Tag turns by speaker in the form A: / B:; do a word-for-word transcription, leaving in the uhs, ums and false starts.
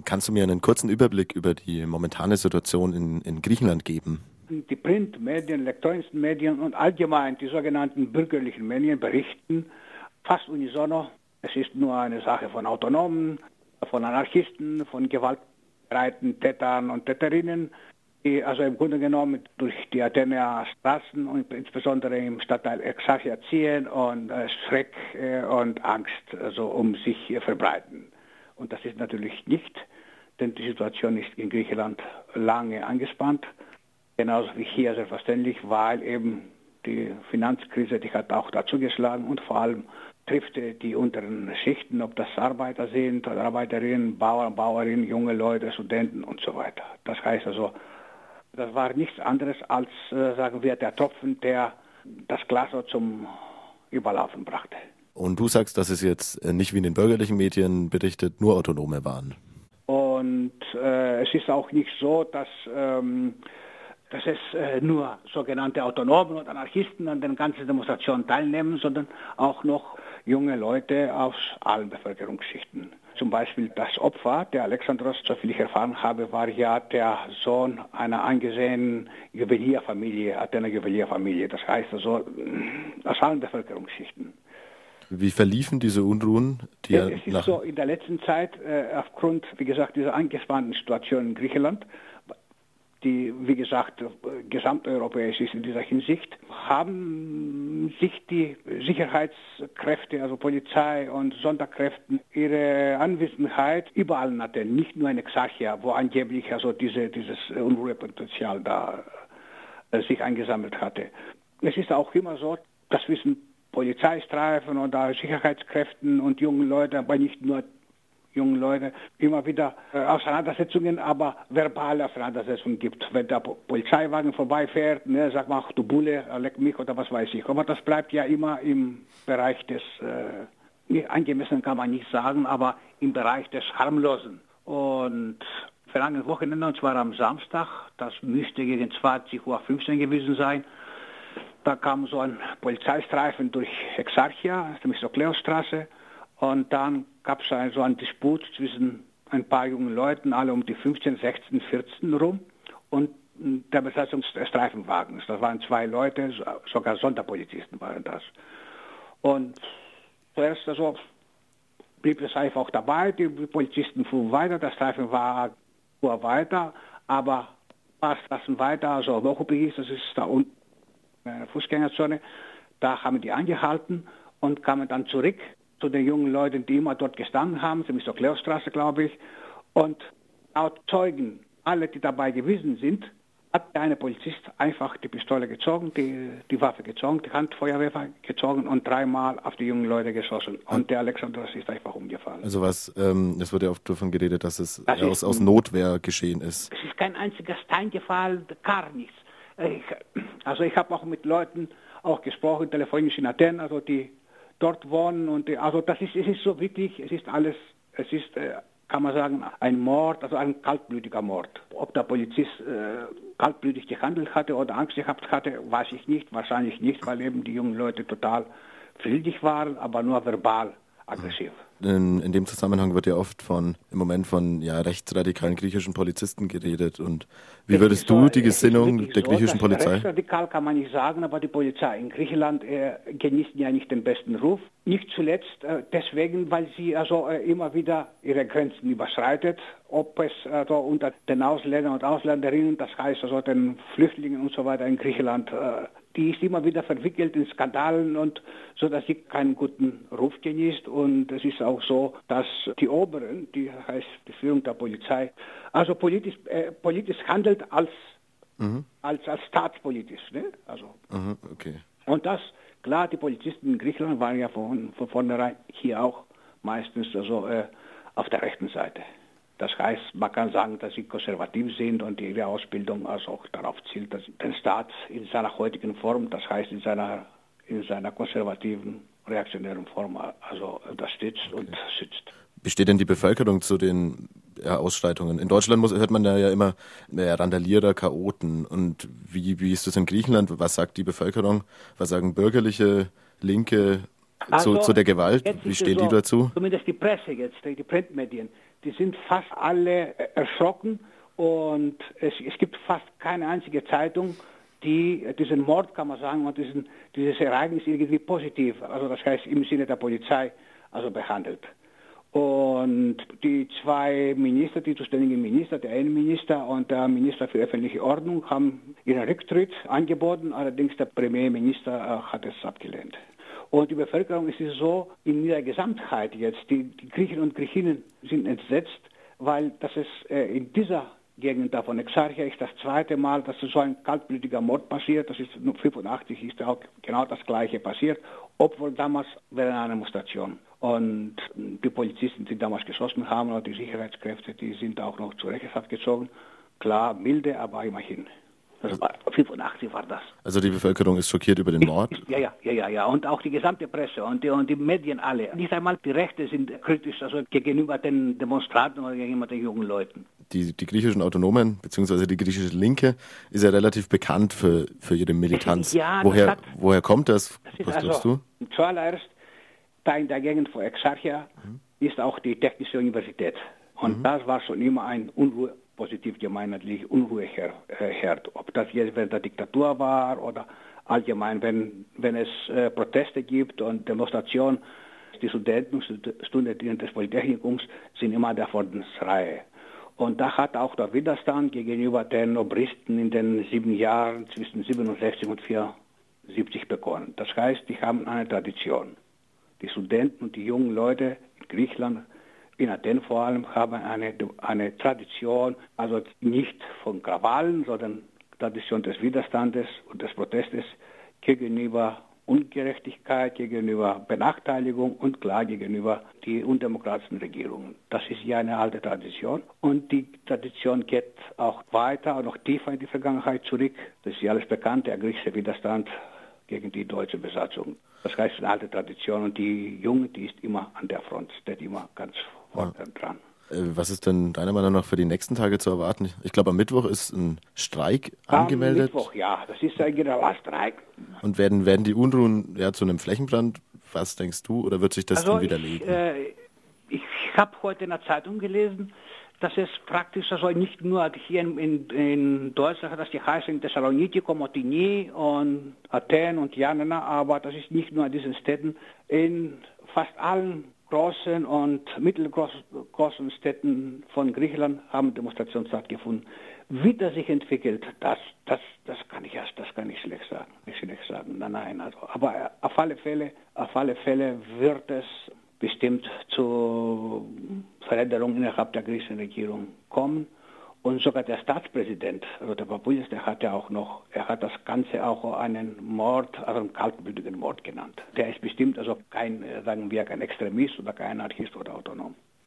A: Kannst du mir einen kurzen Überblick über die momentane Situation in, in Griechenland geben?
B: Die Printmedien, elektronischen Medien und allgemein die sogenannten bürgerlichen Medien berichten fast unisono, es ist nur eine Sache von Autonomen, von Anarchisten, von gewaltbereiten Tätern und Täterinnen, die also im Grunde genommen durch die Athener Straßen und insbesondere im Stadtteil Exarchia ziehen und äh, Schreck äh, und Angst also um sich äh, verbreiten. Und das ist natürlich nicht, denn die Situation ist in Griechenland lange angespannt, genauso wie hier selbstverständlich, weil eben die Finanzkrise, die hat auch dazu geschlagen und vor allem trifft die unteren Schichten, ob das Arbeiter sind oder Arbeiterinnen, Bauern, Bauerinnen, junge Leute, Studenten und so weiter. Das heißt also, das war nichts anderes als, äh, sagen wir, der Tropfen, der das Glas zum Überlaufen brachte.
A: Und du sagst, dass es jetzt nicht wie in den bürgerlichen Medien berichtet, nur Autonome waren.
B: Und äh, es ist auch nicht so, dass, ähm, dass es äh, nur sogenannte Autonomen und Anarchisten an den ganzen Demonstrationen teilnehmen, sondern auch noch junge Leute aus allen Bevölkerungsschichten. Zum Beispiel das Opfer, der Alexandros, soviel ich erfahren habe, war ja der Sohn einer angesehenen Juwelierfamilie, Athener Juwelierfamilie. Das heißt also aus allen Bevölkerungsschichten.
A: Wie verliefen diese Unruhen? Die
B: ja, es ist so, in der letzten Zeit, äh, aufgrund, wie gesagt, dieser angespannten Situation in Griechenland, die, wie gesagt, gesamteuropäisch ist in dieser Hinsicht, haben sich die Sicherheitskräfte, also Polizei und Sonderkräfte, ihre Anwesenheit überall in Athen, nicht nur in Exarchia, wo angeblich also diese, dieses Unruhepotenzial da äh, sich eingesammelt hatte. Es ist auch immer so, das wissen Polizeistreifen oder Sicherheitskräften und jungen Leute, aber nicht nur jungen Leute, immer wieder äh, Auseinandersetzungen, aber verbale Auseinandersetzungen gibt. Wenn der Polizeiwagen vorbeifährt, ne, sagt man, ach du Bulle, leck mich oder was weiß ich. Aber das bleibt ja immer im Bereich des, äh, angemessen kann man nicht sagen, aber im Bereich des Harmlosen. Und vergangenes Wochenende, und zwar am Samstag, das müsste gegen zwanzig Uhr fünfzehn gewesen sein, da kam so ein Polizeistreifen durch Exarchia, nämlich so Kleostraße, und dann gab es ein, so einen Disput zwischen ein paar jungen Leuten, alle um die fünfzehn, sechzehn, vierzehn rum, und der Besatzung des Streifenwagens. Das waren zwei Leute, sogar Sonderpolizisten waren das. Und zuerst also blieb es einfach dabei, die Polizisten fuhren weiter, der Streifenwagen fuhr weiter, aber ein paar Straßen weiter, also Lochopigis, das ist da unten, Fußgängerzone, da haben die angehalten und kamen dann zurück zu den jungen Leuten, die immer dort gestanden haben, nämlich zur Kleostraße, glaube ich. Und laut Zeugen, alle, die dabei gewesen sind, hat der eine Polizist einfach die Pistole gezogen, die, die Waffe gezogen, die Handfeuerwaffe gezogen und dreimal auf die jungen Leute geschossen. Und der Alexandros ist einfach umgefallen.
A: Also was, ähm, es wurde ja oft davon geredet, dass es das aus, aus Notwehr geschehen ist.
B: Es ist kein einziger Steingefall, gar nichts. Ich, also ich habe auch mit Leuten auch gesprochen, telefonisch in Athen, also die dort wohnen, und die, also das ist, es ist so wirklich, es ist alles, es ist, äh, kann man sagen, ein Mord, also ein kaltblütiger Mord. Ob der Polizist äh, kaltblütig gehandelt hatte oder Angst gehabt hatte, weiß ich nicht, wahrscheinlich nicht, weil eben die jungen Leute total friedlich waren, aber nur verbal aggressiv.
A: In, in dem Zusammenhang wird ja oft von im Moment von ja, rechtsradikalen griechischen Polizisten geredet. Und wie würdest so, du die Gesinnung der so, griechischen Polizei?
B: Rechtsradikal kann man nicht sagen, aber die Polizei in Griechenland äh, genießt ja nicht den besten Ruf. Nicht zuletzt äh, deswegen, weil sie also äh, immer wieder ihre Grenzen überschreitet. Ob es also unter den Ausländern und Ausländerinnen, das heißt also den Flüchtlingen und so weiter in Griechenland, äh, die ist immer wieder verwickelt in Skandalen, und so, dass sie keinen guten Ruf genießt. Und es ist auch so, dass die Oberen, die heißt die Führung der Polizei, also politisch, äh, politisch handelt als, mhm. als, als staatspolitisch. Ne? Also,
A: mhm, okay.
B: Und das, klar, die Polizisten in Griechenland waren ja von, von vornherein hier auch meistens also, äh, auf der rechten Seite. Das heißt, man kann sagen, dass sie konservativ sind und ihre Ausbildung also auch darauf zielt, dass den Staat in seiner heutigen Form, das heißt in seiner, in seiner konservativen, reaktionären Form also unterstützt okay. und schützt.
A: Wie steht denn die Bevölkerung zu den ja, Ausschreitungen? In Deutschland muss, hört man da ja immer mehr Randalierer, Chaoten. Und wie, wie ist das in Griechenland? Was sagt die Bevölkerung? Was sagen bürgerliche, Linke zu,
B: also,
A: zu der Gewalt? Wie stehen
B: so,
A: die dazu?
B: Zumindest die Presse jetzt, die Printmedien, die sind fast alle erschrocken und es, es gibt fast keine einzige Zeitung, die diesen Mord, kann man sagen, und diesen, dieses Ereignis irgendwie positiv, also das heißt im Sinne der Polizei, also behandelt. Und die zwei Minister, die zuständigen Minister, der Innenminister und der Minister für öffentliche Ordnung, haben ihren Rücktritt angeboten, allerdings der Premierminister hat es abgelehnt. Und die Bevölkerung ist es so, in ihrer Gesamtheit jetzt, die, die Griechen und Griechinnen sind entsetzt, weil das ist äh, in dieser Gegend da von Exarchia ist das zweite Mal, dass so ein kaltblütiger Mord passiert. Das ist fünfundachtzig ist auch genau das Gleiche passiert, obwohl damals während einer Demonstration. Und die Polizisten, die damals geschossen haben, oder die Sicherheitskräfte, die sind auch noch zur Rechenschaft gezogen. Klar, milde, aber immerhin. Das war, fünfundachtzig war das.
A: Also die Bevölkerung ist schockiert über den Mord?
B: Ja, ja, ja, ja, ja. Und auch die gesamte Presse und die, und die Medien alle. Nicht einmal die Rechte sind kritisch, also gegenüber den Demonstranten oder gegenüber den jungen Leuten.
A: Die, die griechischen Autonomen, beziehungsweise die griechische Linke, ist ja relativ bekannt für, für ihre Militanz.
B: Ja,
A: woher,
B: hat,
A: woher kommt das?
B: das
A: Was
B: also,
A: glaubst du?
B: Zuallererst, da in der Gegend von Exarchia mhm. ist auch die Technische Universität. Und mhm. das war schon immer ein Unruhe, positiv gemeinheitlich Unruheherd. Ob das jetzt während der Diktatur war oder allgemein, wenn, wenn es äh, Proteste gibt und Demonstrationen. Die Studenten und Studentinnen des Polytechnikums sind immer der Vorderreihe. Und da hat auch der Widerstand gegenüber den Obristen in den sieben Jahren zwischen siebenundsechzig und vierundsiebzig begonnen. Das heißt, die haben eine Tradition. Die Studenten und die jungen Leute in Griechenland, in Athen vor allem, haben eine, eine Tradition, also nicht von Krawallen, sondern Tradition des Widerstandes und des Protestes gegenüber Ungerechtigkeit, gegenüber Benachteiligung und klar gegenüber die undemokratischen Regierungen. Das ist ja eine alte Tradition und die Tradition geht auch weiter und noch tiefer in die Vergangenheit zurück. Das ist ja alles bekannt, der griechische Widerstand gegen die deutsche Besatzung. Das heißt, eine alte Tradition und die Junge, die ist immer an der Front, steht immer ganz vorne ja. dran.
A: Was ist denn deiner Meinung nach für die nächsten Tage zu erwarten? Ich glaube, am Mittwoch ist ein Streik angemeldet.
B: Am Mittwoch, ja, das ist ein genauer Streik.
A: Und werden, werden die Unruhen ja zu einem Flächenbrand? Was denkst du? Oder wird sich das
B: also
A: dann widerlegen?
B: Ich, äh, ich habe heute in der Zeitung gelesen, dass es praktisch also nicht nur hier in, in, in Deutschland, dass die heißen Thessaloniki, Komotini und Athen und Yanina, aber das ist nicht nur in diesen Städten, in fast allen großen und mittelgroßen Städten von Griechenland haben Demonstrationen stattgefunden. Wie das sich entwickelt, das, das, das kann ich erst, das kann ich schlecht sagen. Ich schlecht sagen. Nein, nein. Also, aber auf alle Fälle, auf alle Fälle wird es bestimmt zu Veränderungen innerhalb der griechischen Regierung kommen. Und sogar der Staatspräsident, also der Papoulias, der hat ja auch noch, er hat das Ganze auch einen Mord, also einen kaltblütigen Mord genannt. Der ist bestimmt also kein, sagen wir, kein Extremist oder kein Anarchist oder Autonom.